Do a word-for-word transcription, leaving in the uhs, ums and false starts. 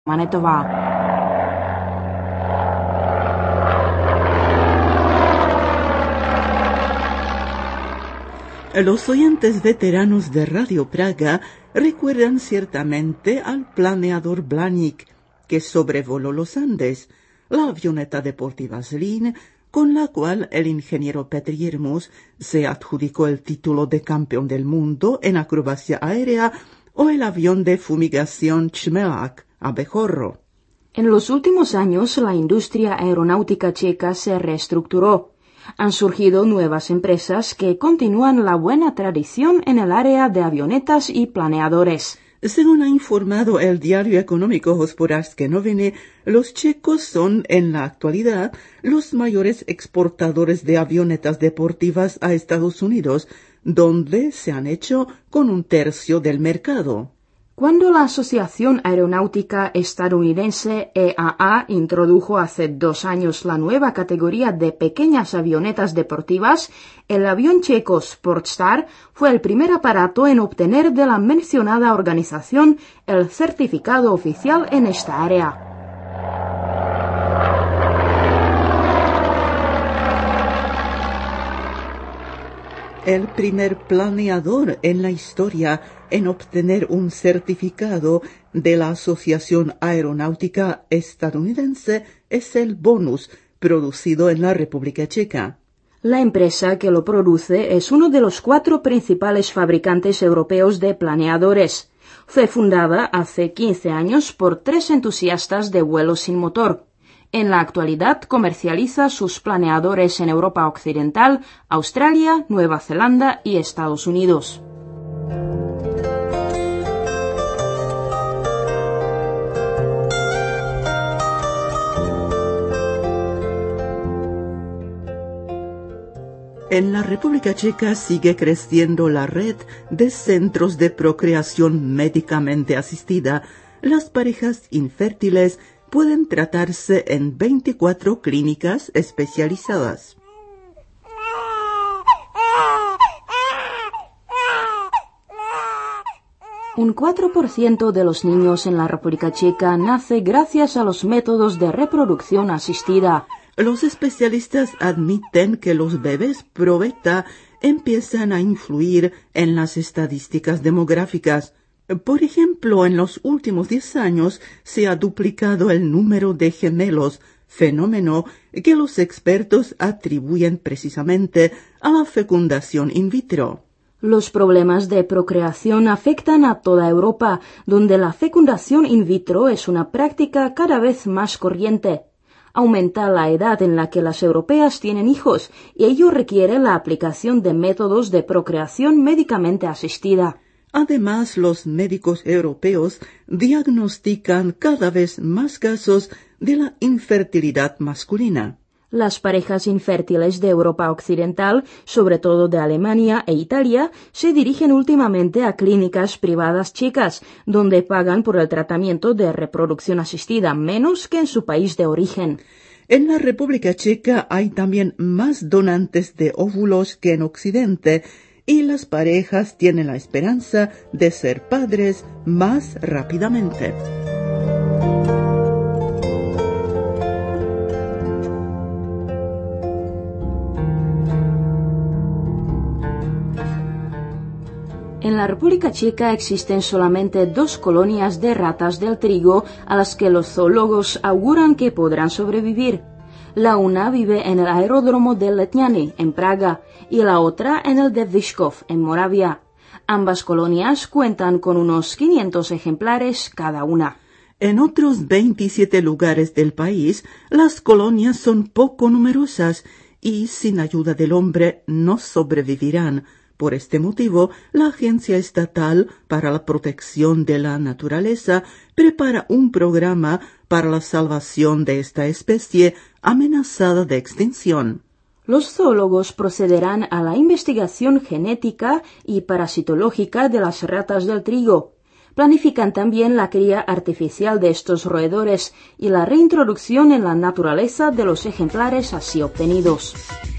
Manitoba. Los oyentes veteranos de Radio Praga recuerdan ciertamente al planeador Blaník, que sobrevoló los Andes, la avioneta deportiva Zlín, con la cual el ingeniero Petr Jirmus se adjudicó el título de campeón del mundo en acrobacia aérea, o el avión de fumigación Čmelak, abejorro. En los últimos años, la industria aeronáutica checa se reestructuró. Han surgido nuevas empresas que continúan la buena tradición en el área de avionetas y planeadores. Según ha informado el diario económico Hospodářské noviny, los checos son, en la actualidad, los mayores exportadores de avionetas deportivas a Estados Unidos, donde se han hecho con un tercio del mercado. Cuando la Asociación Aeronáutica Estadounidense E A A introdujo hace dos años la nueva categoría de pequeñas avionetas deportivas, el avión checo Sportstar fue el primer aparato en obtener de la mencionada organización el certificado oficial en esta área. El primer planeador en la historia en obtener un certificado de la Asociación Aeronáutica Estadounidense es el Bonus, producido en la República Checa. La empresa que lo produce es uno de los cuatro principales fabricantes europeos de planeadores. Fue fundada hace quince años por tres entusiastas de vuelo sin motor. En la actualidad comercializa sus planeadores en Europa Occidental, Australia, Nueva Zelanda y Estados Unidos. En la República Checa sigue creciendo la red de centros de procreación médicamente asistida. Las parejas infértiles pueden tratarse en veinticuatro clínicas especializadas. Un cuatro por ciento de los niños en la República Checa nace gracias a los métodos de reproducción asistida. Los especialistas admiten que los bebés pro beta empiezan a influir en las estadísticas demográficas. Por ejemplo, en los últimos diez años se ha duplicado el número de gemelos, fenómeno que los expertos atribuyen precisamente a la fecundación in vitro. Los problemas de procreación afectan a toda Europa, donde la fecundación in vitro es una práctica cada vez más corriente. Aumenta la edad en la que las europeas tienen hijos y ello requiere la aplicación de métodos de procreación médicamente asistida. Además, los médicos europeos diagnostican cada vez más casos de la infertilidad masculina. Las parejas infértiles de Europa Occidental, sobre todo de Alemania e Italia, se dirigen últimamente a clínicas privadas checas, donde pagan por el tratamiento de reproducción asistida menos que en su país de origen. En la República Checa hay también más donantes de óvulos que en Occidente, y las parejas tienen la esperanza de ser padres más rápidamente. En la República Checa existen solamente dos colonias de ratas del trigo a las que los zoólogos auguran que podrán sobrevivir. La una vive en el aeródromo de Letňany, en Praga, y la otra en el de Vyškov, en Moravia. Ambas colonias cuentan con unos quinientos ejemplares cada una. En otros veintisiete lugares del país, las colonias son poco numerosas y, sin ayuda del hombre, no sobrevivirán. Por este motivo, la Agencia Estatal para la Protección de la Naturaleza prepara un programa para la salvación de esta especie amenazada de extinción. Los zoólogos procederán a la investigación genética y parasitológica de las ratas del trigo. Planifican también la cría artificial de estos roedores y la reintroducción en la naturaleza de los ejemplares así obtenidos.